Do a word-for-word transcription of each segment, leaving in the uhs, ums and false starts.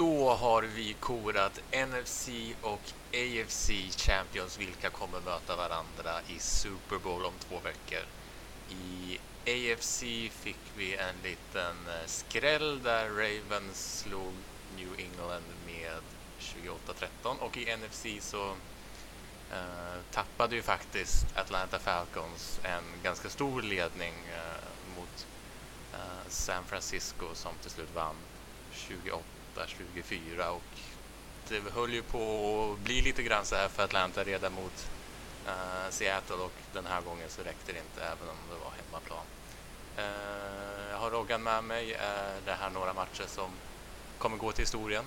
då har vi korat N F C och A F C Champions, vilka kommer möta varandra i Super Bowl om två veckor. I A F C fick vi en liten skräll där Ravens slog New England med tjugoåtta tretton, och i N F C så uh, tappade ju faktiskt Atlanta Falcons en ganska stor ledning uh, mot uh, San Francisco, som till slut vann tjugoåtta tjugofyra, och det höll ju på att bli lite grann så här för Atlanta redan mot uh, Seattle, och den här gången så räckte det inte, även om det var hemmaplan. Uh, jag har Roggan med mig. Är det här några matcher som kommer gå till historien?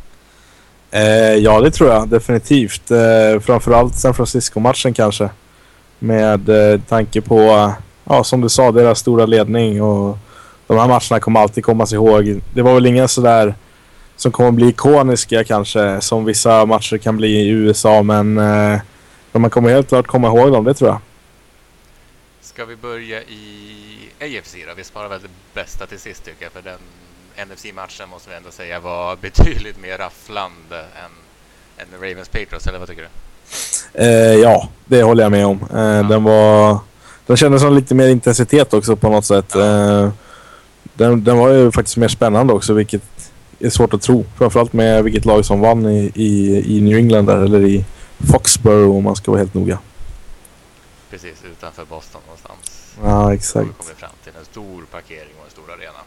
Eh, ja, det tror jag definitivt. Eh, framförallt San Francisco-matchen kanske. Med eh, tanke på, ja, som du sa, deras stora ledning, och de här matcherna kommer alltid komma sig ihåg. Det var väl inga sådär som kommer bli ikoniska kanske, som vissa matcher kan bli i U S A, men eh, man kommer helt klart komma ihåg dem, det tror jag. Ska vi börja i A F C då? Vi sparar väl det bästa till sist, tycker jag, för den N F C-matchen måste vi ändå säga var betydligt mer rafflande än, än Ravens Patriots, eller vad tycker du? Eh, ja, det håller jag med om. Eh, ja. Den var, den kändes som lite mer intensitet också på något sätt. Ja. Eh, den, den var ju faktiskt mer spännande också, vilket är svårt att tro. Framförallt med vilket lag som vann i, i, i New England där, eller i Foxborough om man ska vara helt noga. Precis, utanför Boston någonstans. Ja, exakt. Vi kommer fram till en stor parkering och en stor arena.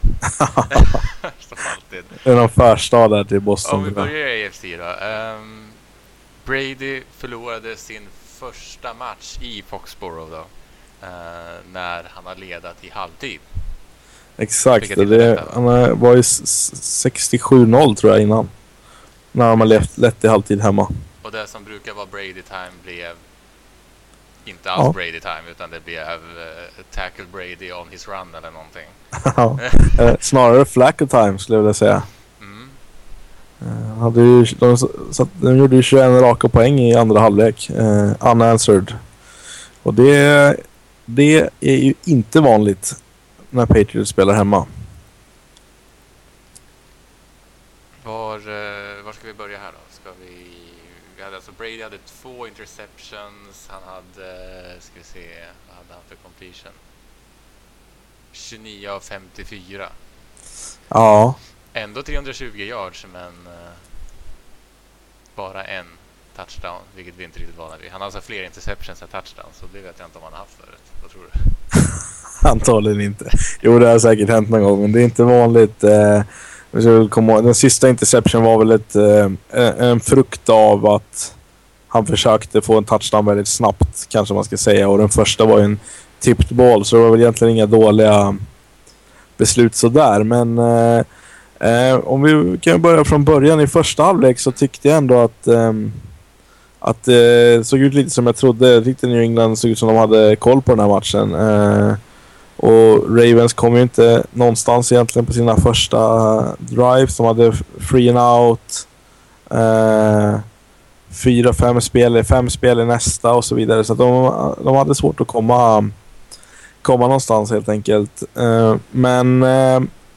Som alltid. Det är någon förstad där till Boston. Om vi börjar i A F C då. Um, Brady förlorade sin första match i Foxborough då. Uh, när han har ledat i halvtid. Exakt, det, han var ju sextiosju noll tror jag innan. När de har lett, lett i halvtid hemma. Och det som brukar vara Brady time blev inte alls ja. Brady time, utan det blev uh, tackle Brady on his run eller någonting. eh, snarare Flacco time skulle jag vilja säga. Mm. Eh, hade ju, de, så, de gjorde ju tjugoett raka poäng i andra halvlek. Eh, unanswered. Och det, det är ju inte vanligt när Patriots spelar hemma. Var, uh, var ska vi börja här då? Ska vi... vi hade alltså Brady hade två interceptions. Han hade, ska vi se, vad hade han för completion? tjugonio av femtiofyra. Ja. Ändå trehundratjugo yards, men uh, bara en touchdown, vilket vi inte riktigt vana vid. Han har alltså fler interceptions än touchdowns, så det vet jag inte om han har haft förut. Vad tror du? Antagligen inte. Jo, det har säkert hänt någon gång, men det är inte vanligt. Eh, den sista interception var väl ett, eh, en frukt av att han försökte få en touchdown väldigt snabbt, kanske man ska säga. Och den första var ju en tipped ball, så det var väl egentligen inga dåliga beslut sådär. Men eh, eh, om vi kan börja från början i första halvlek, så tyckte jag ändå att eh, att det eh, såg ut lite som jag trodde. Riktigt New England såg ut som de hade koll på den här matchen. Eh, och Ravens kom ju inte någonstans egentligen på sina första drives. De hade free and out. Eh, fyra, fem spel, fem spel i nästa och så vidare. Så att de, de hade svårt att komma, komma någonstans helt enkelt. Eh, men eh,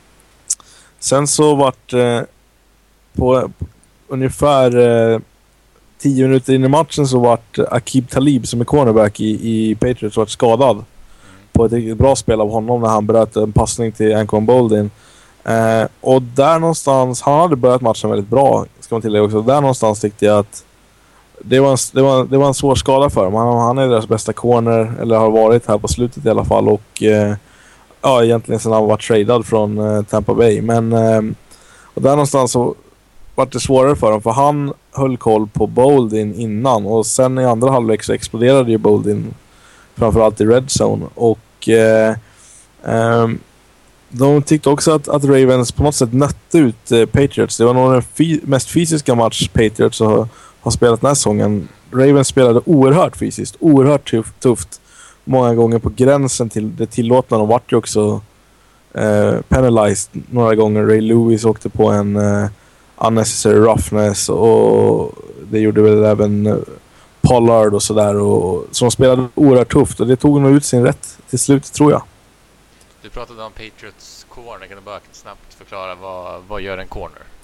sen så vart eh, på, på ungefär eh, tio minuter in i matchen så vart Aqib Talib, som är cornerback i, i Patriots, vart skadad. Mm. På ett riktigt bra spel av honom när han bröt en passning till Anquan Boldin. Eh, och där någonstans, han hade börjat matchen väldigt bra, ska man tillägga också. Där någonstans tyckte jag att det var en, det var, det var en svår skada för honom. Han, han är deras bästa corner, eller har varit här på slutet i alla fall. Och eh, ja, egentligen sedan han var tradad från eh, Tampa Bay. Men eh, och där någonstans så var det svårare för honom, för han höll koll på Boldin innan, och sen i andra halvlek så exploderade ju Boldin framförallt i red zone. Och eh, eh, de tyckte också att, att Ravens på något sätt nötte ut eh, Patriots. Det var nog den fi- mest fysiska match Patriots har, har spelat den här säsongen. Ravens spelade oerhört fysiskt, oerhört tuff, tufft. Många gånger på gränsen till det tillåtna. De vart ju också eh, penalized några gånger. Ray Lewis åkte på en eh, unnecessary roughness, och det gjorde väl även Pollard och sådär, och som spelade oerhört tufft, och det tog nog ut sin rätt till slut, tror jag. Du pratade om Patriots corner, kan du bara snabbt förklara vad, vad gör en corner?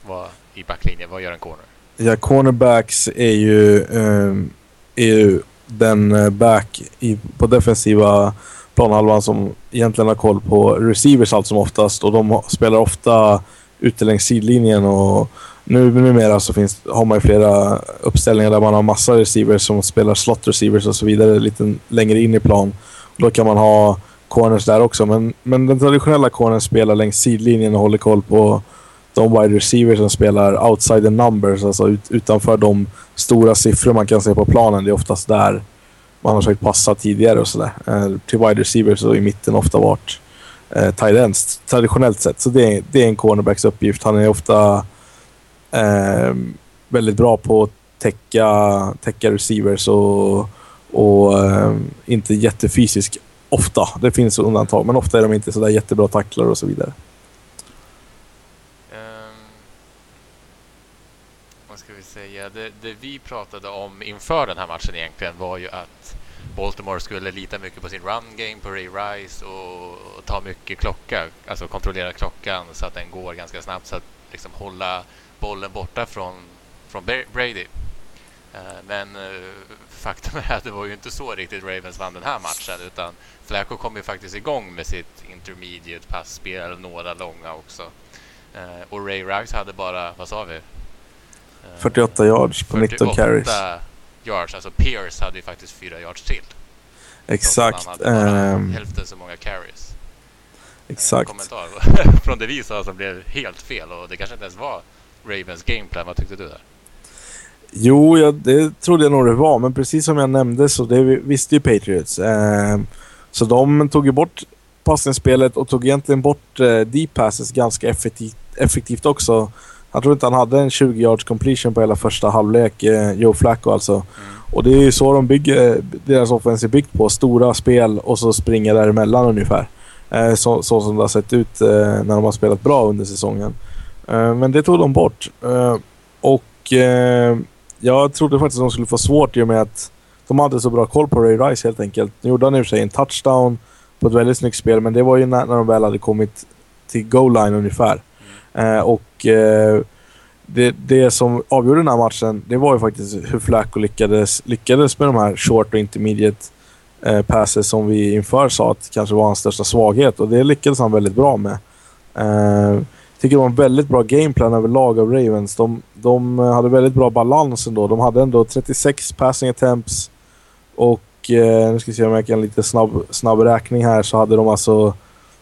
vad, i backlinjen? Vad gör en corner? Ja, cornerbacks är ju, um, är ju den back i, på defensiva planhalvan som egentligen har koll på receivers allt som oftast. Och de spelar ofta ute längs sidlinjen. Och nu numera så finns, har man ju flera uppställningar där man har massa receivers som spelar slot receivers och så vidare lite längre in i plan. Och då kan man ha corners där också. Men, men den traditionella cornern spelar längs sidlinjen och håller koll på de wide receivers som spelar outside the numbers, alltså ut, utanför de stora siffror man kan se på planen. Det är oftast där man har försökt passa tidigare och sådär. Eh, till wide receivers och i mitten ofta varit eh, tight ends traditionellt sett. Så det är, det är en cornerbacks uppgift. Han är ofta eh, väldigt bra på att täcka, täcka receivers och, och eh, inte jättefysisk ofta. Det finns undantag, men ofta är de inte sådär jättebra tacklar och så vidare. Säga. Det, det vi pratade om inför den här matchen egentligen var ju att Baltimore skulle lita mycket på sin run game, på Ray Rice och, och ta mycket klocka, alltså kontrollera klockan så att den går ganska snabbt, så att liksom hålla bollen borta från, från Brady. Uh, men uh, faktum är att det var ju inte så riktigt Ravens vann den här matchen, utan Flacco kom ju faktiskt igång med sitt intermediate passspel, några långa också. Uh, och Ray Rice hade bara, vad sa vi? fyrtioåtta yards på nitton carries. Yards, alltså Pierce hade ju faktiskt fyra yards till. Exakt. Um, hälften så många carries. Exakt. En kommentar från det vi sa som blev helt fel, och det kanske inte ens var Ravens gameplan. Vad tyckte du där? Jo, ja, det trodde jag nog det var, men precis som jag nämnde så det visste ju Patriots. Um, så de tog ju bort passningsspelet och tog egentligen bort uh, deep passes ganska effektivt, effektivt också. Jag tror inte han hade en tjugo yards completion på hela första halvlek, eh, Joe Flacco alltså. Mm. Och det är ju så de bygger, deras offensiv är byggt på. Stora spel och så springa däremellan ungefär. Eh, så, så som det har sett ut eh, när de har spelat bra under säsongen. Eh, men det tog de bort. Eh, och eh, jag trodde faktiskt att de skulle få svårt i och med att de hade så bra koll på Ray Rice helt enkelt. Nu gjorde han i och för sig en touchdown på ett väldigt snyggt spel, men det var ju när, när de väl hade kommit till goal line ungefär. Uh, och uh, det, det som avgjorde den här matchen, det var ju faktiskt hur Flacco lyckades, lyckades med de här short och intermediate uh, passes som vi inför sa att kanske var hans största svaghet, och det lyckades han väldigt bra med. Uh, tycker det var en väldigt bra gameplan överlag av Ravens. De, de hade väldigt bra balans ändå. De hade ändå trettiosex passing attempts och uh, nu ska vi se om jag kan en lite snabb, snabb räkning här, så hade de alltså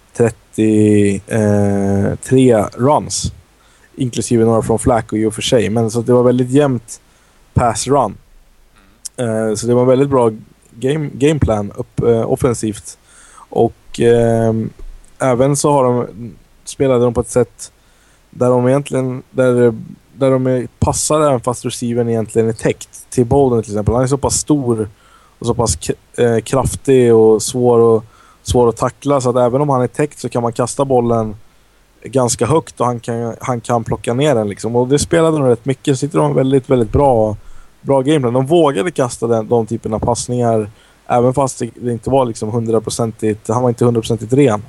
trettiotre runs inklusive några från Flacco i och för sig, men så det var väldigt jämnt pass run. Uh, så det var väldigt bra game, gameplan upp, uh, offensivt, och uh, även så har de spelade de på ett sätt där de egentligen där, där de är, passar även fast receivern egentligen är täckt. Till Bolden till exempel, han är så pass stor och så pass k- uh, kraftig och svår och svår att tackla, så att även om han är täckt så kan man kasta bollen ganska högt och han kan, han kan plocka ner den liksom. Och det spelade de rätt mycket. Så sitter de väldigt, väldigt bra bra gameplan. De vågade kasta den, de typerna av passningar även fast det, det inte var liksom hundraprocentigt, han var inte hundraprocentigt ren.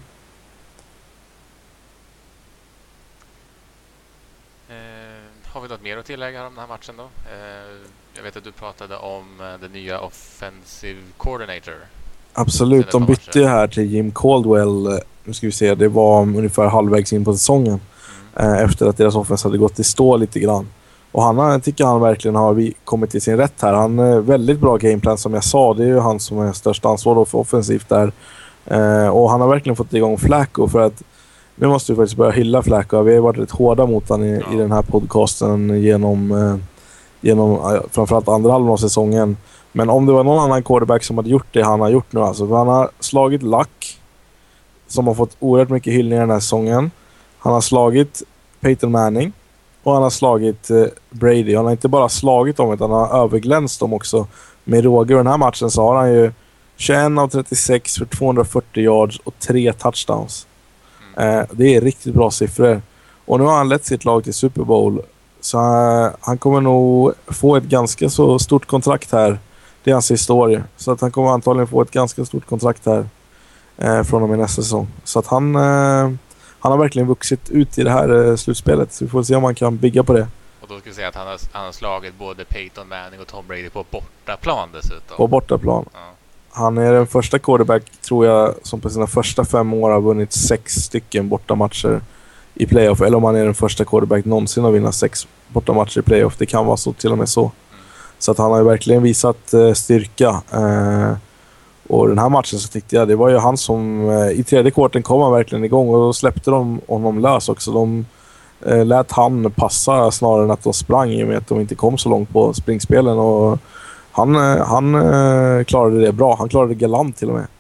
Eh, har vi något mer att tillägga om den här matchen då? Eh, jag vet att du pratade om den nya offensive coordinator. Absolut, de bytte ju här till Jim Caldwell. Nu ska vi se, det var ungefär halvvägs in på säsongen. Mm. Eh, efter att deras offense hade gått i stå lite grann. Och han, jag tycker han verkligen har kommit till sin rätt här. Han är väldigt bra gameplan som jag sa. Det är ju han som är största ansvar för offensivt där. Eh, och han har verkligen fått igång Flacco, för att nu måste vi faktiskt börja hylla Flacco. Vi har varit rätt hårda mot han i, ja. i den här podcasten genom, eh, genom eh, framförallt andra halvan av säsongen. Men om det var någon annan quarterback som hade gjort det han har gjort nu alltså. För han har slagit Luck, som har fått oerhört mycket hyllningar den här säsongen. Han har slagit Peyton Manning. Och han har slagit eh, Brady. Han har inte bara slagit dem, utan han har överglänst dem också. Med råge. Den här matchen så har han ju tjugoett av trettiosex för tvåhundrafyrtio yards och tre touchdowns. Eh, det är riktigt bra siffror. Och nu har han lett sitt lag till Super Bowl. Så han, han kommer nog få ett ganska så stort kontrakt här. Det är hans historia. Så att han kommer antagligen få ett ganska stort kontrakt här eh, från och med nästa säsong. Så att han, eh, han har verkligen vuxit ut i det här eh, slutspelet. Så vi får se om man kan bygga på det. Och då ska vi säga att han har, han har slagit både Peyton Manning och Tom Brady på bortaplan dessutom. På bortaplan. Ja. Han är den första quarterback, tror jag, som på sina första fem år har vunnit sex stycken bortamatcher i playoff. Eller om han är den första quarterback någonsin att vinna sex bortamatcher i playoff. Det kan vara så, till och med så. Mm. Så att han har ju verkligen visat eh, styrka. Eh, och den här matchen så tyckte jag, det var ju han som eh, i tredje kvarten kom han verkligen igång. Och då släppte de honom lös också. De eh, lät han passa snarare än att de sprang, i och med att de inte kom så långt på springspelen. Och Han, han eh, klarade det bra. Han klarade det galant till och med.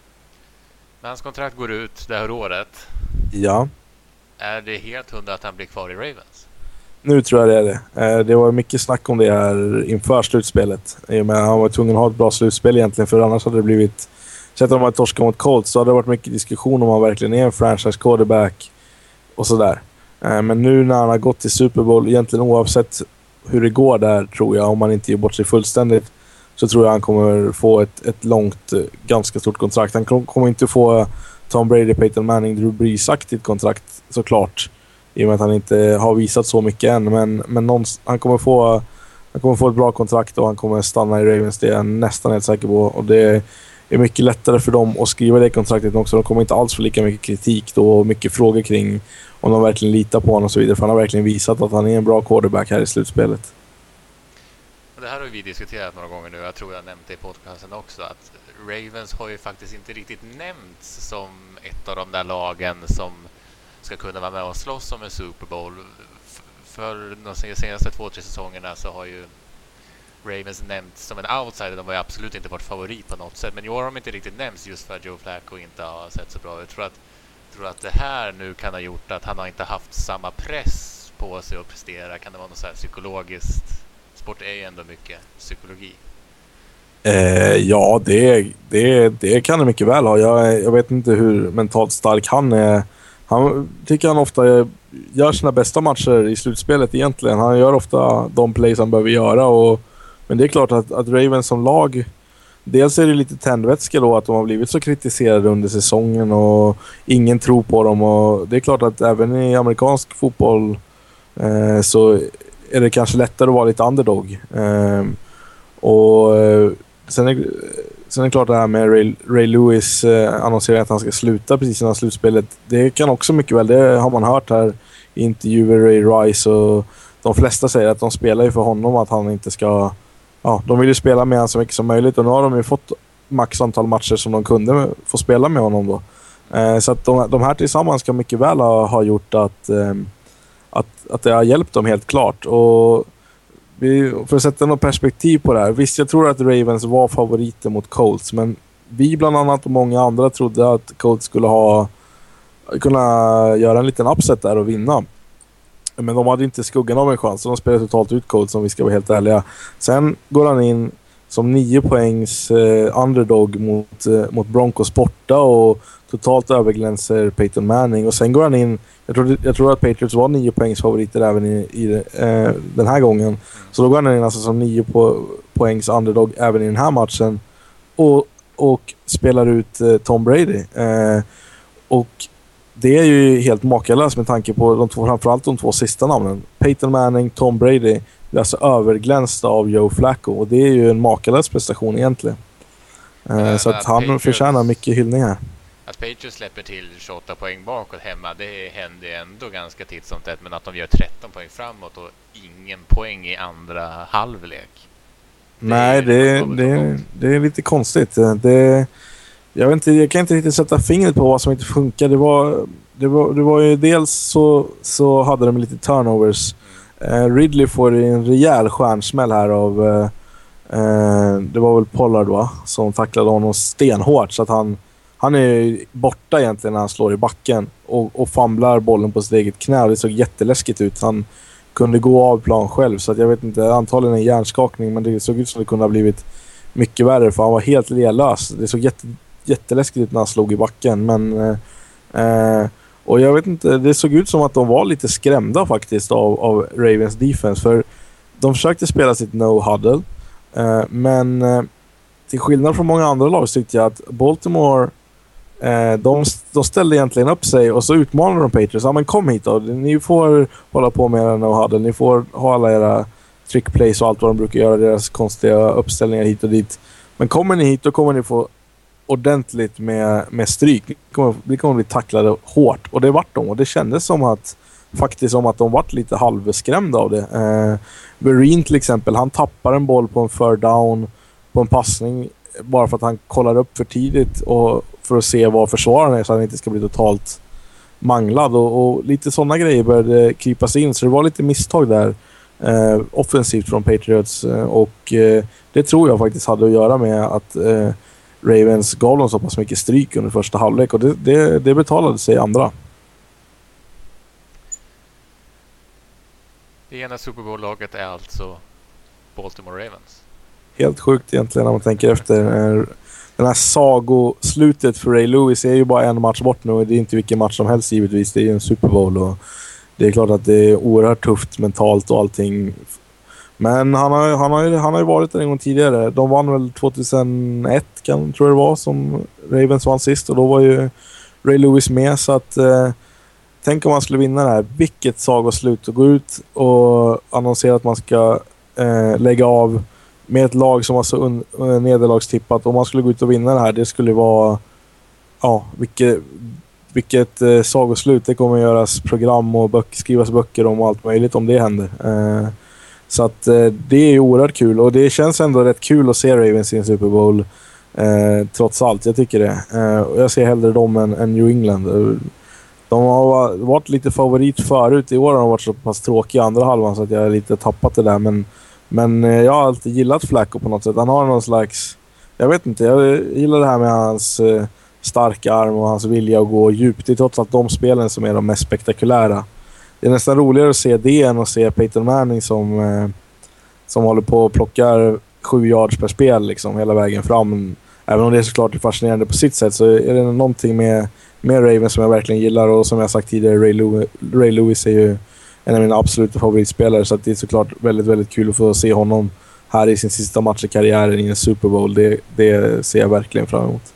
Men hans kontrakt går ut det här året. Ja. Är det helt hundra att han blir kvar i Ravens? Nu tror jag det är det. Eh, det var mycket snack om det här inför slutspelet. I och med att han var tvungen att ha ett bra slutspel egentligen. För annars hade det blivit... Så att de hade torskat mot Colts, så hade det varit mycket diskussion om han verkligen är en franchise quarterback och sådär. Eh, men nu när han har gått till Super Bowl, egentligen oavsett hur det går där, tror jag, om man inte ger bort sig fullständigt, så tror jag han kommer få ett, ett långt, ganska stort kontrakt. Han kommer inte få Tom Brady, Peyton Manning, Drew Brees-aktigt kontrakt, såklart, i och med att han inte har visat så mycket än, men, men någon, han, kommer få, han kommer få ett bra kontrakt och han kommer stanna i Ravens, det är jag nästan helt säker på, och det är mycket lättare för dem att skriva det kontraktet också. De kommer inte alls få lika mycket kritik då, och mycket frågor kring om de verkligen litar på honom och så vidare. För han har verkligen visat att han är en bra quarterback här i slutspelet. Och det här har vi diskuterat några gånger nu. Jag tror jag nämnt det i podcasten också. Att Ravens har ju faktiskt inte riktigt nämnts som ett av de där lagen som ska kunna vara med och slåss om en Super Bowl. F- för de senaste två, tre säsongerna så har ju Ravens nämnts som en outsider. De har ju absolut inte varit favorit på något sätt. Men i år har de inte riktigt nämnts just för att Joe Flacco inte har sett så bra ut. Jag tror att tror att det här nu kan ha gjort att han har inte haft samma press på sig att prestera. Kan det vara något så här psykologiskt? Sport är ju ändå mycket psykologi. Eh, ja, det, det, det kan det mycket väl ha. Jag, jag vet inte hur mentalt stark han är. Han tycker han ofta gör sina bästa matcher i slutspelet egentligen. Han gör ofta de plays han behöver göra. Och, men det är klart att, att Ravens som lag... Dels är det lite tändvätska då att de har blivit så kritiserade under säsongen och ingen tror på dem. Och det är klart att även i amerikansk fotboll eh, så är det kanske lättare att vara lite underdog. Eh, och eh, sen, är, sen är det klart det här med Ray, Ray Lewis eh, annonserar att han ska sluta precis innan slutspelet. Det kan också mycket väl, det har man hört här i intervjuer, Ray Rice, och de flesta säger att de spelar ju för honom, att han inte ska... Ja, de vill ju spela med honom så mycket som möjligt, och nu har de ju fått max antal matcher som de kunde få spela med honom då. Eh, så att de, de här tillsammans ska mycket väl ha, ha gjort att, eh, att, att det har hjälpt dem helt klart. Och vi, för att sätta något perspektiv på det här, visst, jag tror att Ravens var favoriter mot Colts, men vi bland annat och många andra trodde att Colts skulle ha kunna göra en liten upset där och vinna. Men de hade inte skuggan av en chans, så de spelade totalt ut Colts, om vi ska vara helt ärliga. Sen går han in som nio poängs eh, underdog mot, eh, mot Broncos borta och totalt överglänser Peyton Manning. Och sen går han in, jag tror, jag tror att Patriots var nio poängs favoriter även i, i eh, den här gången. Så då går han in alltså som nio po- poängs underdog även i den här matchen och, och spelar ut eh, Tom Brady. Eh, och det är ju helt makalöst med tanke på de två, framförallt de två sista namnen. Peyton Manning, Tom Brady, det är alltså överglänsta av Joe Flacco, och det är ju en makalös prestation egentligen. Eh, så att, att han Patriots, förtjänar mycket hyllningar. Att Patriots släpper till tjugoåtta poäng bakåt hemma, det händer ändå ganska titt som tätt, men att de gör tretton poäng framåt och ingen poäng i andra halvlek. Det Nej, det, det, det är lite konstigt. Det... Jag vet inte, jag kan inte riktigt sätta fingret på vad som inte funkar. Det var, det var, det var ju dels så, så hade de lite turnovers. Eh, Ridley får en rejäl stjärnsmäll här av eh, eh, det var väl Pollard, va? Som tacklade honom stenhårt, så att han, han är borta egentligen när han slår i backen och, och famlar bollen på sitt eget knä. Det såg jätteläskigt ut. Han kunde gå av plan själv, så att jag vet inte, antagligen en hjärnskakning, men det såg ut som det kunde ha blivit mycket värre, för han var helt lelös. Det såg jätte jätteläskigt när han slog i backen, men eh, och jag vet inte, det såg ut som att de var lite skrämda faktiskt av, av Ravens defense, för de försökte spela sitt no-huddle, eh, men eh, till skillnad från många andra lag tyckte jag att Baltimore Eh, de, de ställde egentligen upp sig och så utmanade de Patriots. Ja, men kom hit då. Ni får hålla på med era no-huddle. Ni får ha alla era trick plays och allt vad de brukar göra. Deras konstiga uppställningar hit och dit. Men kommer ni hit, då kommer ni få ordentligt med, med stryk. Ni kommer, ni kommer bli tacklade hårt. Och det vart de. Och det kändes som att faktiskt som att de vart lite halvskrämda av det. Eh, Vereen till exempel, han tappar en boll på en third down på en passning bara för att han kollar upp för tidigt och för att se vad försvararen är så att han inte ska bli totalt manglad. Och, och lite sådana grejer började krypas in. Så det var lite misstag där eh, offensivt från Patriots. Eh, och eh, det tror jag faktiskt hade att göra med att eh, Ravens gav dem så pass mycket stryk under första halvlek. Och det, det, det betalade sig andra. Det ena Super Bowl-laget är alltså Baltimore Ravens. Helt sjukt egentligen när man tänker efter. Den här sagoslutet för Ray Lewis är ju bara en match bort nu. Och det är inte vilken match som helst givetvis. Det är ju en Super Bowl och det är klart att det är oerhört tufft mentalt och allting. Men han har, han har, han har ju varit där en gång tidigare. De vann väl tjugohundraett kan, tror jag det var, som Ravens vann sist. Och då var ju Ray Lewis med så att... Eh, tänk om man skulle vinna det här. Vilket sagoslut att gå ut och annonsera att man ska eh, lägga av med ett lag som var så un- nederlagstippat. Om man skulle gå ut och vinna det här, det skulle vara... Ja, vilket, vilket eh, sagoslut. Det kommer att göras program och böcker, skrivas böcker om allt möjligt om det händer. Eh, så att eh, det är ju oerhört kul. Och det känns ändå rätt kul att se Ravens i en Super Bowl. Eh, trots allt, jag tycker det. Eh, och jag ser hellre dem än, än New England. De har varit lite favorit förut. I år har de varit så pass tråkiga i andra halvan så att jag har lite tappat det där. Men, men jag har alltid gillat Flacco på något sätt. Han har någon slags... Jag vet inte, jag gillar det här med hans eh, starka arm och hans vilja att gå djupt. Det är trots allt de spelen som är de mest spektakulära. Det är nästan roligare att se det än att se Peyton Manning som, eh, som håller på och plockar sju yards per spel liksom, hela vägen fram. Även om det är såklart fascinerande på sitt sätt så är det någonting med... med Ravens som jag verkligen gillar och som jag sagt tidigare, Ray Lewis, Ray Lewis är ju en av mina absoluta favoritspelare så att det är såklart väldigt, väldigt kul att få se honom här i sin sista match i karriären i en Super Bowl. Det, det ser jag verkligen fram emot.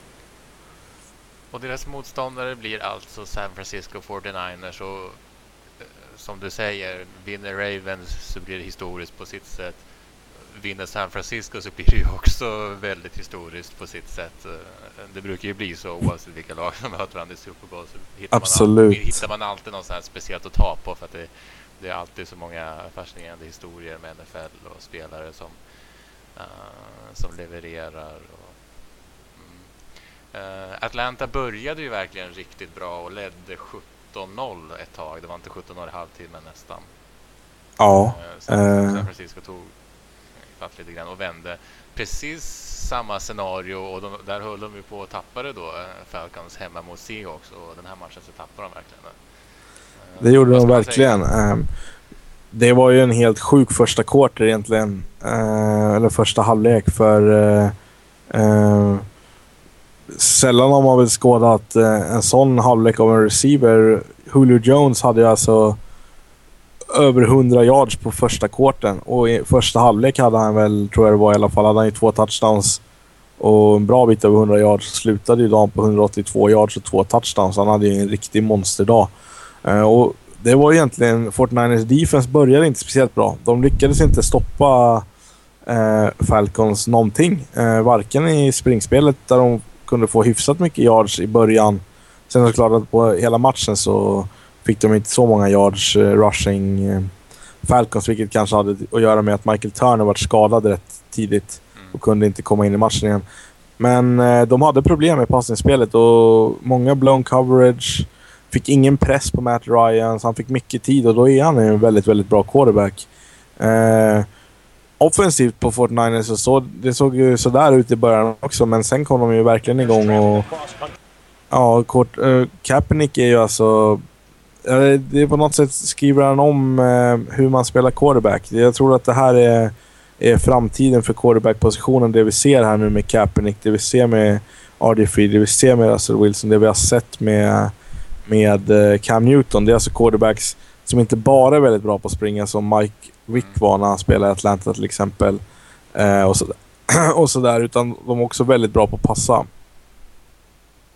Och deras motståndare blir alltså San Francisco fyrtionioers och som du säger, vinner Ravens så blir det historiskt på sitt sätt. Vinner San Francisco så blir det ju också väldigt historiskt på sitt sätt. Det brukar ju bli så oavsett vilka lag som möter varandra i Super Bowl. Så hittar Absolut. Man alltid, hittar man alltid något sånt här speciellt att ta på för att det, det är alltid så många fascinerande historier med N F L och spelare som, uh, som levererar. Och, mm. uh, Atlanta började ju verkligen riktigt bra och ledde sjutton noll ett tag. Det var inte sjutton noll i halvtid men nästan. Ja. Uh, San, San Francisco tog fatt lite grann och vände. Precis samma scenario och de, där höll de ju på att tappa det då, Falcons hemma mot Seahawks och den här matchen så tappar de verkligen det. Det gjorde de verkligen. Um, det var ju en helt sjuk första quarter egentligen. Uh, eller första halvlek för uh, uh, sällan har man väl skådat uh, en sån halvlek av en receiver. Julio Jones hade ju alltså över hundra yards på första kvarten och i första halvlek hade han väl, tror jag det var i alla fall, hade han ju två touchdowns och en bra bit över hundra yards. Slutade ju dagen på hundraåttiotvå yards och två touchdowns. Han hade ju en riktig monsterdag. Uh, och det var egentligen fyrtionioers defense började inte speciellt bra. De lyckades inte stoppa uh, Falcons någonting. Uh, varken i springspelet där de kunde få hyfsat mycket yards i början. Sen är det klart att på hela matchen så fick de inte så många yards uh, rushing uh, Falcons, vilket kanske hade att göra med att Michael Turner var skadad rätt tidigt och kunde inte komma in i matchen igen. Men uh, de hade problem med passningsspelet och många blown coverage, fick ingen press på Matt Ryan så han fick mycket tid och då är han en väldigt, väldigt bra quarterback. Uh, offensivt på fyrtionioers så, så det såg ju sådär ut i början också, men sen kom de ju verkligen igång och ja, kort, uh, Kaepernick är ju alltså det är på något sätt skriver han om eh, hur man spelar quarterback. Jag tror att det här är, är framtiden för quarterback-positionen. Det vi ser här nu med Kaepernick, det vi ser med R D three, det vi ser med Russell Wilson, det vi har sett med, med eh, Cam Newton. Det är alltså quarterbacks som inte bara är väldigt bra på att springa som Mike Vick var när han spelade i Atlanta till exempel. Eh, och, så, och så där, utan de är också väldigt bra på att passa.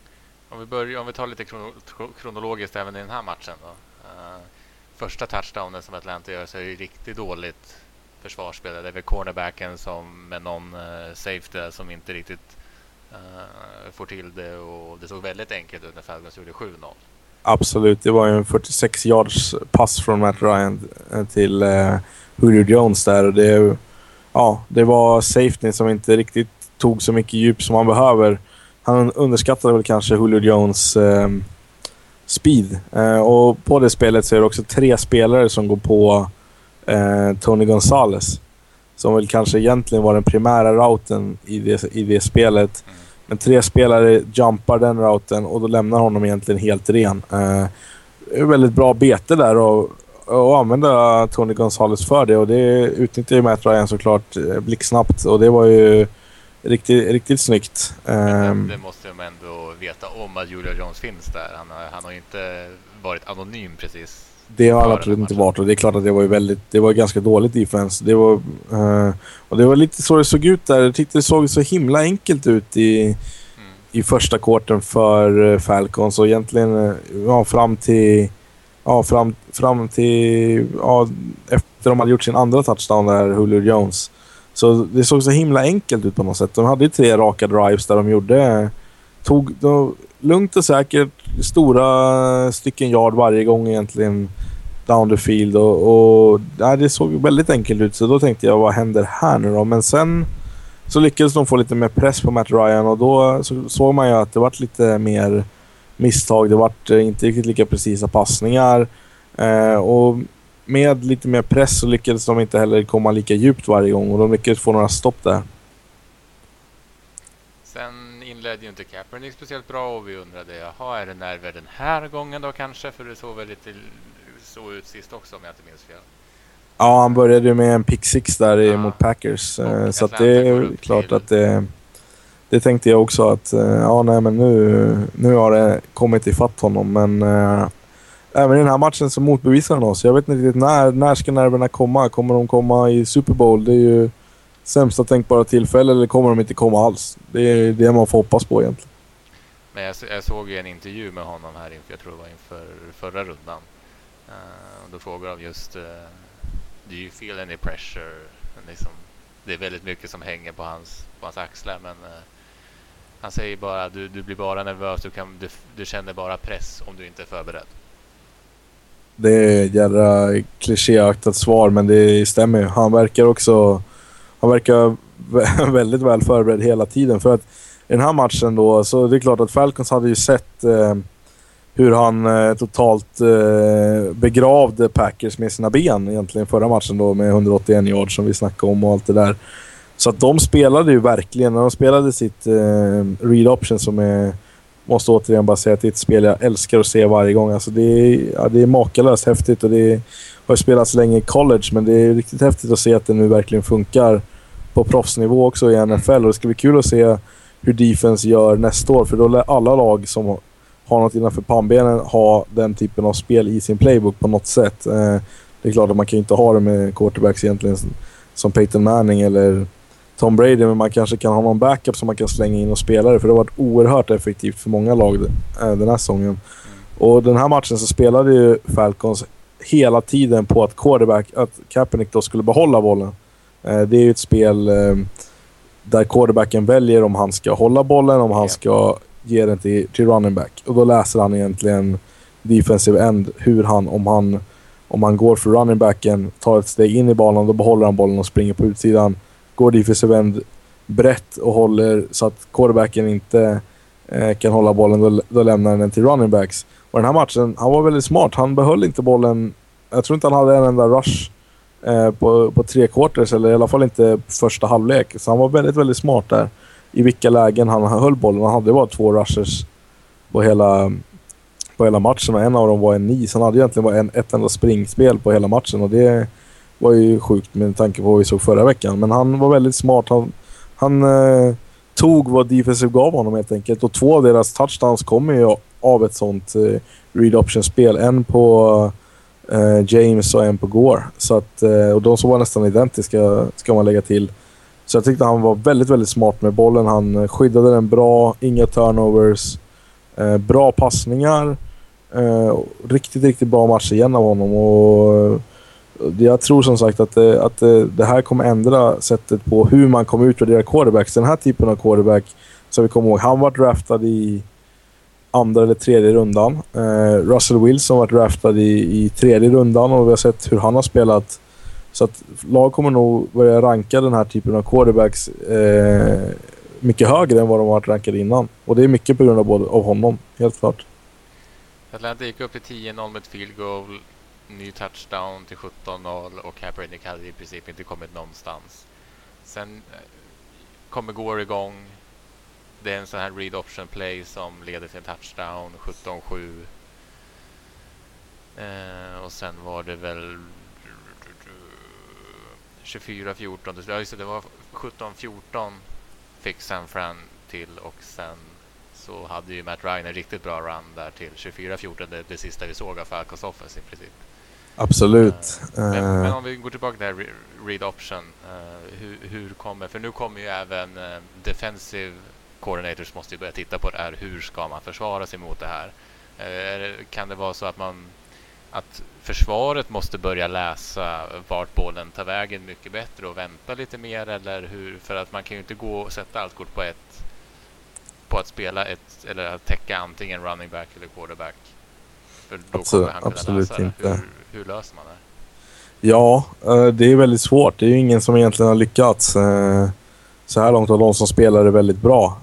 Om vi, börjar, om vi tar lite krono- kronologiskt även i den här matchen då. Uh, första touchdownen som Atlanta gör så är det riktigt dåligt försvarsspel. Det är väl cornerbacken som med någon uh, safety som inte riktigt uh, får till det, och det såg väldigt enkelt ut när Falcons gjorde sju noll. Absolut, det var ju en fyrtiosex yards pass från Matt Ryan till uh, Julio Jones där, och det, ja, det var safety som inte riktigt tog så mycket djup som han behöver. Han underskattade väl kanske Julio Jones uh, speed, uh, och på det spelet så är det också tre spelare som går på uh, Tony Gonzalez, som väl kanske egentligen var den primära routen i det, i det spelet. Mm. Men tre spelare jumpar den routen och då lämnar honom egentligen helt ren. Uh, väldigt bra bete där, och, och använda Tony Gonzalez för det, och det utnyttjade ju Matt Ryan såklart blixtsnabbt, och det var ju riktigt, riktigt snyggt. Men det, det måste man ändå veta om, att Julio Jones finns där. Han har, han har ju inte varit anonym precis. Det har han absolut inte varit, och det är klart att det var ju väldigt, det var ganska dåligt defense. Det var, uh, och det var lite så det såg ut där. Jag tyckte det såg så himla enkelt ut i, mm. i första kvarten för Falcons, och egentligen ja, fram till ja, fram, fram till ja, efter de hade gjort sin andra touchdown där, Julio Jones. Så det såg så himla enkelt ut på något sätt. De hade ju tre raka drives där de gjorde tog de, lugnt och säkert stora stycken yard varje gång egentligen down the field, och, och ja, det såg väldigt enkelt ut, så då tänkte jag, vad händer här nu då? Men sen så lyckades de få lite mer press på Matt Ryan, och då så, såg man ju att det var lite mer misstag, det var inte riktigt lika precisa passningar, eh, och med lite mer press så lyckades de inte heller komma lika djupt varje gång, och de lyckades få några stopp där. Sen inledde ju inte Kaepernick speciellt bra, och vi undrade, jaha, är det nerver den här gången då kanske? För det såg väl lite så ut sist också, om jag inte minns fel. Ja, han började ju med en pick six där ja. mot Packers. Och så att det är klart till. att det... Det tänkte jag också att ja, nej, men nu, nu har det kommit i fatt honom. Men äh, även i den här matchen så motbevisar han oss. Jag vet inte riktigt när, när ska nerverna komma. Kommer de komma i Super Bowl? Det är ju sämsta tänkbara tillfälle, eller kommer de inte komma alls? Det är det man får hoppas på egentligen. Men jag, jag såg ju en intervju med honom här inför, jag tror det var inför förra rundan. Uh, och då frågar de just uh, do you feel any pressure? Liksom, det är väldigt mycket som hänger på hans, på hans axlar, men uh, han säger bara du, du blir bara nervös, du, kan, du, du känner bara press om du inte är förberedd. Det är ett jävla klichéaktigt svar, men det stämmer ju. Han verkar också han verkar väldigt väl förberedd hela tiden, för att i den här matchen då, så det är klart att Falcons hade ju sett eh, hur han eh, totalt eh, begravde Packers med sina ben egentligen förra matchen då, med hundraåttioen yards som vi snackade om och allt det där. Så att de spelade ju verkligen, när de spelade sitt eh, read option, som är, måste återigen bara säga att det är ett spel jag älskar att se varje gång. Alltså det är, ja, det är makalöst häftigt, och det har spelats länge i college, men det är riktigt häftigt att se att det nu verkligen funkar på proffsnivå också i N F L, och det ska bli kul att se hur defense gör nästa år, för då lär alla lag som har något innanför pannbenen ha den typen av spel i sin playbook på något sätt. Eh, det är klart att man kan inte ha det med quarterbacks egentligen som Peyton Manning eller Tom Brady, men man kanske kan ha någon backup som man kan slänga in och spela det, för det har varit oerhört effektivt för många lag äh, den här säsongen. Mm. Och den här matchen så spelade ju Falcons hela tiden på att quarterback, att Kaepernick då skulle behålla bollen. Äh, det är ju ett spel äh, där quarterbacken väljer om han ska hålla bollen, om han ska ge den till, till running back. Och då läser han egentligen defensive end, hur han, om han om han går för running backen, tar ett steg in i bollen, då behåller han bollen och springer på utsidan. Går defensive end brett och håller så att quarterbacken inte eh, kan hålla bollen, då, då lämnar den till running backs. Och den här matchen, han var väldigt smart. Han behöll inte bollen. Jag tror inte han hade en enda rush eh, på, på tre quarters, eller i alla fall inte första halvlek. Så han var väldigt, väldigt smart där i vilka lägen han höll bollen. Han hade bara två rushers på hela, på hela matchen, och en av dem var en nis. Han hade egentligen bara en, ett enda springspel på hela matchen, och det var ju sjukt med tanke på vad vi såg förra veckan. Men han var väldigt smart. Han, han eh, tog vad defensive gav honom helt enkelt. Och två av deras touchdowns kommer ju av ett sånt eh, read option-spel. En på eh, James och en på Gore. Så att, eh, och de som var nästan identiska ska man lägga till. Så jag tyckte han var väldigt, väldigt smart med bollen. Han skyddade den bra, inga turnovers. Eh, bra passningar. Eh, riktigt, riktigt bra match igen av honom. Och jag tror som sagt att, det, att det, det här kommer ändra sättet på hur man kommer utvärdera quarterbacks. Den här typen av quarterback, så vi kommer ihåg, han var draftad i andra eller tredje rundan. Eh, Russell Wilson var draftad i, i tredje rundan och vi har sett hur han har spelat. Så att lag kommer nog börja ranka den här typen av quarterbacks eh, mycket högre än vad de har varit rankade innan. Och det är mycket på grund av, både, av honom, helt klart. Atlanta gick upp till tio noll med ett field goal, ny touchdown till sjutton noll och Kaepernick hade i princip inte kommit någonstans. Sen kommer Gore igång. Det är en sån här read option play som leder till en touchdown, sjutton sju. Eh, och sen var det väl tjugofyra fjorton. Ja, just det, det var sjutton fjorton fick San Fran till och sen så hade ju Matt Ryan en riktigt bra run där till tjugofyra fjorton, det, det sista vi såg av Falcons offense i princip. Absolut. Uh, men, men om vi går tillbaka till det här read option, uh, hur, hur kommer, för nu kommer ju även uh, defensive coordinators måste ju börja titta på det här, hur ska man försvara sig mot det här? Uh, kan det vara så att man att försvaret måste börja läsa vart bollen tar vägen mycket bättre och vänta lite mer, eller hur? För att man kan ju inte gå och sätta allt kort på ett på att spela ett eller att täcka antingen running back eller quarterback. För då absolut, kommer han kunna läsa det. Hur, hur löser man det? Ja, det är väldigt svårt. Det är ju ingen som egentligen har lyckats. Så här långt av de som spelar är väldigt bra.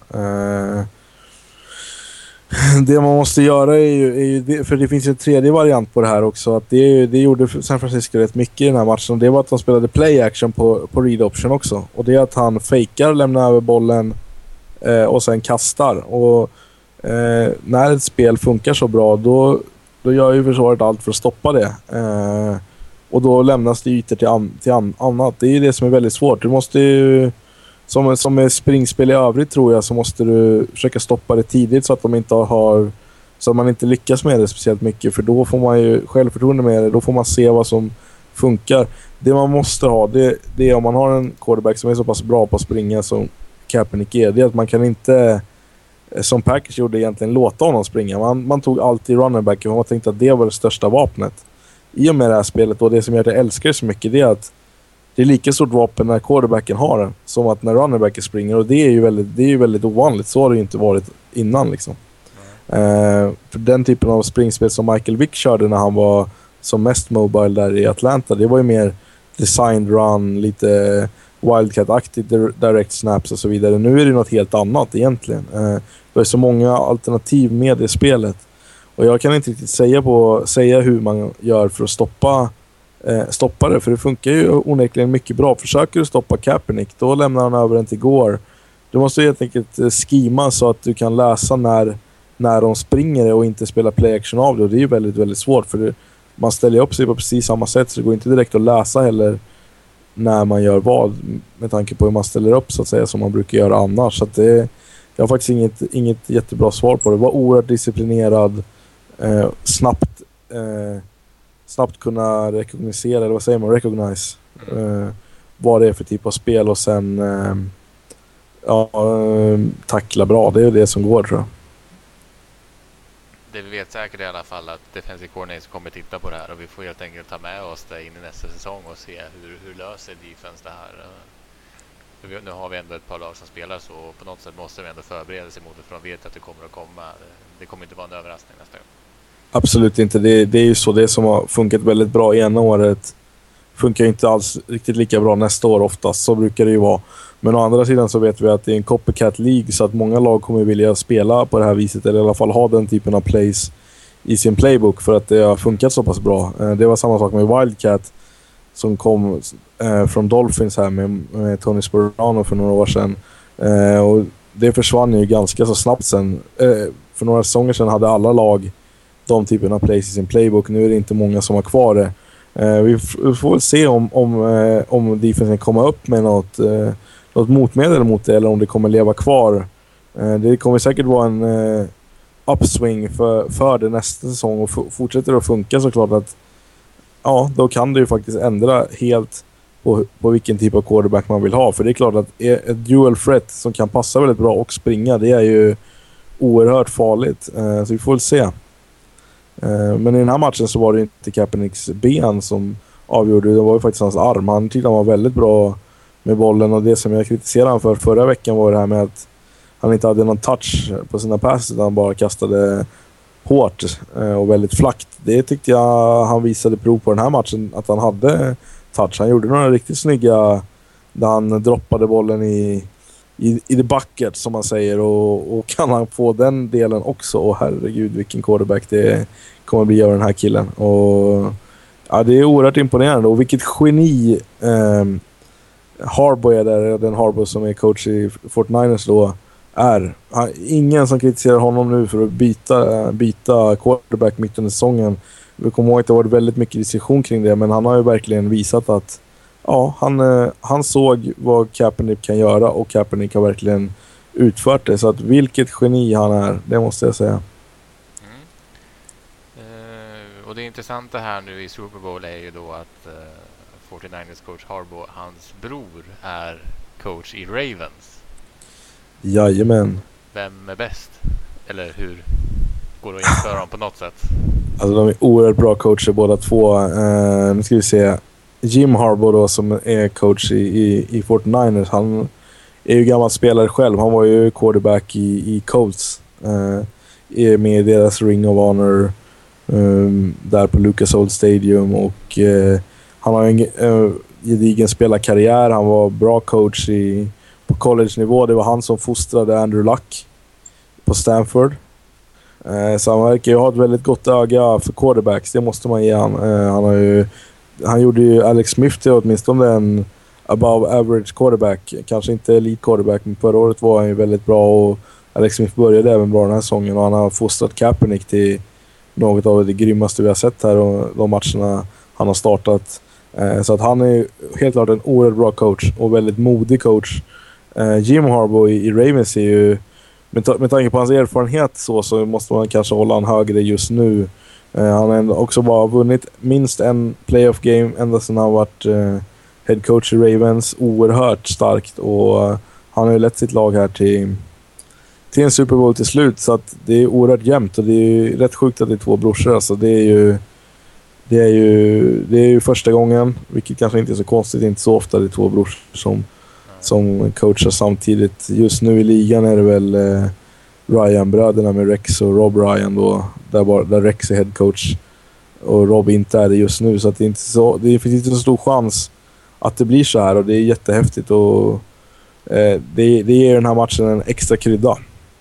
Det man måste göra är ju, är ju det, för det finns ju en tredje variant på det här också, att det, det gjorde San Francisco rätt mycket i den här matchen, och det var att de spelade play action på, på read option också, och det är att han fejkar, lämnar över bollen eh, och sen kastar, och eh, när ett spel funkar så bra då, då gör ju försvaret allt för att stoppa det, eh, och då lämnas det ytor till, an, till an, annat. Det är ju det som är väldigt svårt. Du måste ju Som, som med springspel i övrigt, tror jag, så måste du försöka stoppa det tidigt så att de inte har, så att man inte lyckas med det speciellt mycket, för då får man ju självförtroende med det, då får man se vad som funkar. Det man måste ha, det, det är om man har en quarterback som är så pass bra på att springa som Kaepernick är, det är att man kan inte, som Packers gjorde egentligen, låta honom springa. Man, man tog alltid running back och man tänkte att det var det största vapnet. I och med det här spelet, och det som gör att jag älskar det så mycket, det är att det är lika stort vapen när quarterbacken har den som att när runnerbacken springer, och det är ju väldigt, det är ju väldigt ovanligt. Så har det ju inte varit innan liksom. Mm. Uh, för den typen av springspel som Michael Vick körde när han var som mest mobile där i Atlanta, det var ju mer designed run, lite Wildcat-aktigt direct snaps och så vidare. Nu är det något helt annat egentligen. Uh, det är så många alternativ med det spelet, och jag kan inte riktigt säga, på, säga hur man gör för att stoppa stoppa det, för det funkar ju onekligen mycket bra. Försöker du stoppa Kaepernick, då lämnar han över den till Gore. Du måste helt enkelt skima så att du kan läsa när, när de springer och inte spela play action av det, och det är ju väldigt, väldigt svårt, för det, man ställer upp sig på precis samma sätt, så det går inte direkt att läsa heller när man gör vad, med tanke på hur man ställer upp så att säga, som man brukar göra annars. Så att det, jag har faktiskt inget, inget jättebra svar på det. Det var oerhört disciplinerad, eh, snabbt eh, snabbt kunna rekognosera, eller vad säger man, recognize mm. eh, vad det är för typ av spel, och sen eh, ja, eh, tackla bra. Det är det som går, tror jag. Det vi vet säkert i alla fall att defensive coordinators kommer titta på det här, och vi får helt enkelt ta med oss det in i nästa säsong och se hur, hur löser defense det här. För vi, nu har vi ändå ett par lag som spelar så, och på något sätt måste vi ändå förbereda sig mot det, för de vet att det kommer att komma. Det kommer inte vara en överraskning nästa gång. Absolut inte. Det, det är ju så. Det som har funkat väldigt bra ena året funkar inte alls riktigt lika bra nästa år oftast. Så brukar det ju vara. Men å andra sidan så vet vi att det är en copycat league, så att många lag kommer vilja spela på det här viset, eller i alla fall ha den typen av plays i sin playbook, för att det har funkat så pass bra. Det var samma sak med Wildcat som kom eh, från Dolphins här med, med Tony Sparano för några år sedan. Eh, och det försvann ju ganska så snabbt sen. Eh, för några säsonger sedan hade alla lag de typen av plays i sin playbook. Nu är det inte många som har kvar det. Eh, vi, f- vi får väl se om, om, eh, om defensen kommer upp med något, eh, något motmedel mot det, eller om det kommer leva kvar. Eh, det kommer säkert vara en eh, upswing för, för det nästa säsong, och f- fortsätter det att funka så klart att ja, då kan det ju faktiskt ändra helt på, på vilken typ av quarterback man vill ha. För det är klart att ett dual threat som kan passa väldigt bra och springa, det är ju oerhört farligt. Eh, så vi får väl se. Eh, men i den här matchen så var det inte Kaepernicks ben som avgjorde. Det var ju faktiskt hans arm. Han tyckte han var väldigt bra med bollen, och det som jag kritiserade han för förra veckan var det här med att han inte hade någon touch på sina passer, utan han bara kastade hårt och väldigt flackt. Det tyckte jag han visade prov på den här matchen, att han hade touch. Han gjorde några riktigt snygga där han droppade bollen i, i, i the bucket som man säger, och, och kan han få den delen också, och herregud vilken quarterback det kommer bli av den här killen. Och ja, det är oerhört imponerande, och vilket geni eh, Harbaugh är där, den Harbaugh som är coach i forty-niners då är. Han, ingen som kritiserar honom nu för att byta, byta quarterback mitt under säsongen. Vi kommer ihåg att det var väldigt mycket diskussion kring det, men han har ju verkligen visat att ja, han, han såg vad Kaepernick kan göra, och Kaepernick har verkligen utfört det. Så att vilket geni han är, det måste jag säga. Mm. Uh, och det intressanta här nu i Super Bowl är ju då att uh, forty-niners coach Harbaugh, hans bror, är coach i Ravens. Jajamän. Vem är bäst? Eller hur går det att jämföra dem på något sätt? Alltså de är oerhört bra coacher båda två. Uh, nu ska vi se. Jim Harbaugh då, som är coach i, i, i forty-niners, han är ju gammal spelare själv. Han var ju quarterback i, i Colts. Uh, är med i deras Ring of Honor um, där på Lucas Oil Stadium, och uh, han har en uh, gedigen spelarkarriär. Han var bra coach i, på college-nivå. Det var han som fostrade Andrew Luck på Stanford. Uh, så han verkar ju ha ett väldigt gott öga för quarterbacks. Det måste man ge han. Uh, han har ju Han gjorde ju Alex Smith till åtminstone en above average quarterback. Kanske inte elite quarterback, men förra året var han ju väldigt bra, och Alex Smith började även bra den här säsongen, och han har fostrat Kaepernick till något av det grymmaste vi har sett här, och de matcherna han har startat. Så att han är helt klart en oerhört bra coach, och väldigt modig coach. Jim Harbaugh i Ravens är ju, med tanke på hans erfarenhet så, så måste man kanske hålla han högre just nu. Uh, han har också bara vunnit minst en playoff game ända sedan han varit uh, head coach i Ravens. Oerhört starkt, och uh, han har ju lett sitt lag här till, till en Super Bowl till slut, så att det är oerhört jämnt, och det är ju rätt sjukt att det är två brorsor. Alltså det är ju det är ju det är ju första gången, vilket kanske inte är så konstigt, inte så ofta det är två brorsor som, som coachar samtidigt. Just nu i ligan är det väl uh, Ryan-bröderna med Rex och Rob Ryan då, där, bara, där Rex är head coach och Rob inte är det just nu, så att det, är inte så, det finns inte så stor chans att det blir så här, och det är jättehäftigt, och eh, det, det ger den här matchen en extra krydda.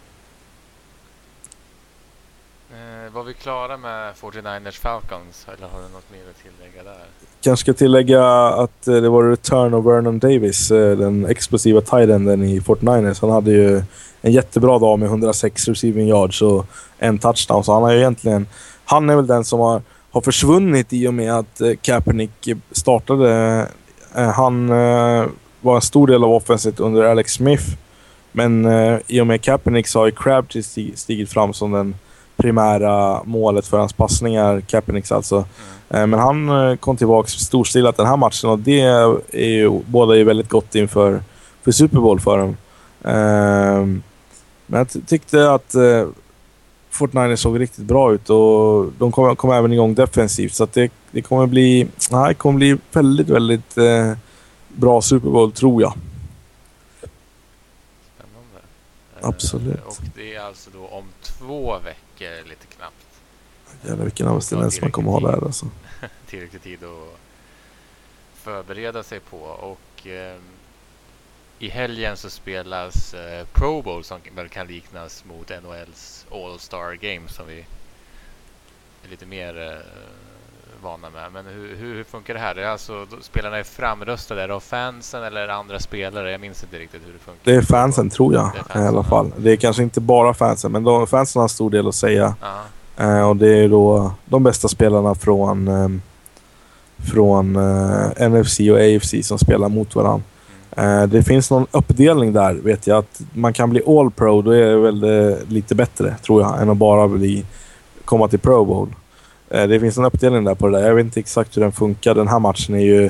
Eh, var vi klara med forty-niners Falcons, eller har du något mer att tillägga där? Kanske ska tillägga att eh, det var return av Vernon Davis, eh, den explosiva tight enden i forty-niners. Han hade ju en jättebra dag med hundrasex receiving yards och en touchdown, så han har ju egentligen, han är väl den som har, har försvunnit i och med att eh, Kaepernick startade. Eh, han eh, var en stor del av offenset under Alex Smith, men eh, i och med Kaepernick så har ju Crabtree stig, stigit fram som den primära målet för hans passningar, Kaepernick alltså. Mm. Eh, men han eh, kom tillbaka storstilat den här matchen, och det är ju, båda är väldigt gott inför för Super Bowl för dem. Eh, men jag t- tyckte att eh, forty-niners såg riktigt bra ut, och de kom, kom även igång defensivt, så att det, det kommer bli nej, det kommer bli väldigt, väldigt eh, bra Super Bowl, tror jag. Spännande. Absolut. Eh, och det är alltså då om två veckor, lite knappt. Jävlar, vilken avställning man kommer ha där alltså. Tillräckligt tid att förbereda sig på, och eh, i helgen så spelas eh, Pro Bowl, som väl kan liknas mot N H L:s All-Star Games, som vi är lite mer eh, vana med. Men hur, hur, hur funkar det här? Det är alltså, då, spelarna är framröstade, är det av fansen eller andra spelare? Jag minns inte riktigt hur det funkar. Det är fansen, tror jag, fansen, i alla fall. Det är kanske inte bara fansen, men de, fansen har en stor del att säga. Uh, och det är då de bästa spelarna från, um, från uh, N F C och A F C som spelar mot varandra. Uh, det finns någon uppdelning där, vet jag, att man kan bli All Pro, då är det väl uh, lite bättre, tror jag, än att bara bli, komma till Pro Bowl. Uh, det finns en uppdelning där på det där. Jag vet inte exakt hur den funkar. Den här matchen är ju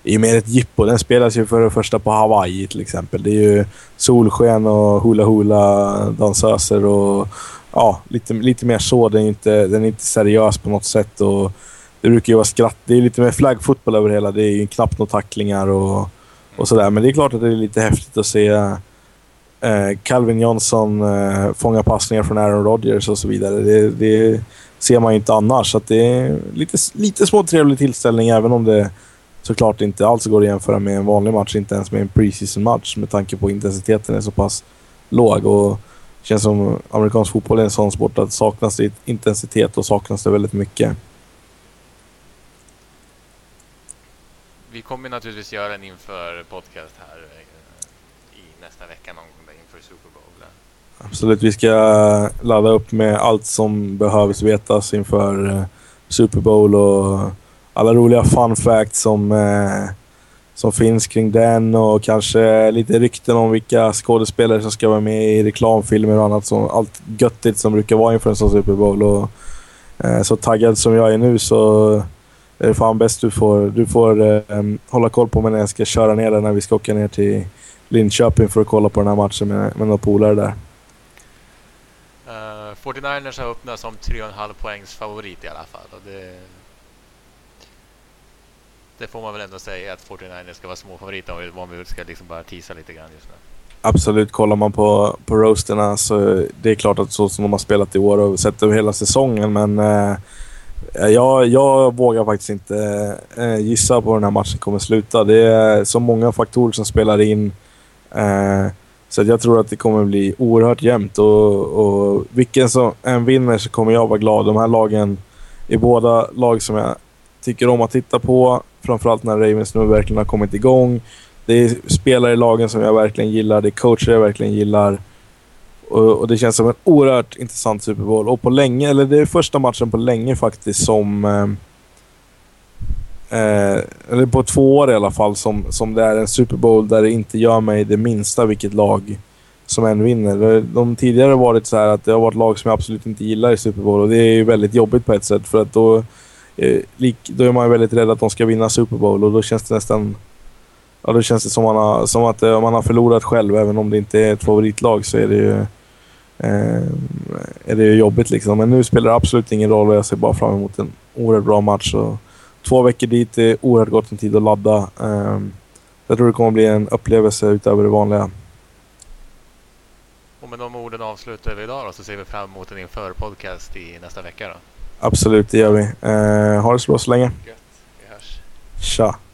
är ju mer ett jippo. Den spelas ju för det första på Hawaii till exempel. Det är ju solsken och hula-hula dansöser och ja, lite, lite mer så. Den är, inte, den är inte seriös på något sätt och det brukar ju vara skratt. Det är lite mer flaggfotboll över hela. Det är ju knappt några tacklingar och, och sådär. Men det är klart att det är lite häftigt att se eh, Calvin Johnson eh, fånga passningar från Aaron Rodgers och så vidare. Det, det ser man ju inte annars. Så att det är lite, lite småtrevlig tillställning även om det såklart inte alls går att jämföra med en vanlig match. Inte ens med en preseason match med tanke på intensiteten är så pass låg. Och det känns som amerikansk fotboll är en sån sport att saknas det intensitet och saknas det väldigt mycket. Vi kommer naturligtvis göra en inför podcast här i nästa vecka någon gång inför Super Bowl. Absolut, vi ska ladda upp med allt som behövs vetas inför Super Bowl och alla roliga fun facts som, eh, som finns kring den och kanske lite rykten om vilka skådespelare som ska vara med i reklamfilmer och annat. Som, allt göttigt som brukar vara inför en sån Super Bowl. Och, eh, så taggad som jag är nu så är det fan bäst du får, du får eh, hålla koll på mig när jag ska köra ner där när vi ska åka ner till Linköping för att kolla på den här matchen med, med några polare där. Uh, fyrtionioers har öppnat som tre komma fem poängs favorit i alla fall. Och det, det får man väl ändå säga att fyrtionioers ska vara små favoriter om vi ska liksom bara teasa lite grann just nu. Absolut, kollar man på, på roasterna så det är klart att så som de har spelat i år och sett över hela säsongen. Men eh, jag, jag vågar faktiskt inte eh, gissa på hur den här matchen kommer sluta. Det är så många faktorer som spelar in. Eh, så jag tror att det kommer bli oerhört jämnt. Och, och vilken som än vinner så kommer jag vara glad. De här lagen är båda lag som jag tycker om att titta på. Framförallt när Ravens nu verkligen har kommit igång. Det är spelare i lagen som jag verkligen gillar. Det är coacher jag verkligen gillar. Och, och det känns som en oerhört intressant Super Bowl. Och på länge, eller det är första matchen på länge faktiskt som... Eh, eller på två år i alla fall som, som det är en Super Bowl där det inte gör mig det minsta vilket lag som än vinner. De tidigare har varit så här att det har varit lag som jag absolut inte gillar i Super Bowl. Och det är ju väldigt jobbigt på ett sätt för att då, eh, lik, då är man väldigt rädd att de ska vinna Super Bowl och då känns det nästan... Ja, då känns det som, man har, som att man har förlorat själv. Även om det inte är ett favoritlag så är det ju, eh, är det ju jobbigt liksom. Men nu spelar det absolut ingen roll och jag ser bara fram emot en oerhört bra match. Och två veckor dit är oerhört gott en tid att ladda. Eh, jag tror det kommer bli en upplevelse utöver det vanliga. Och med de orden avslutar vi idag då, så ser vi fram emot en inför podcast i nästa vecka då. Absolut, det gör vi. Eh, ha det så bra så länge. Gött, vi hörs. Tja.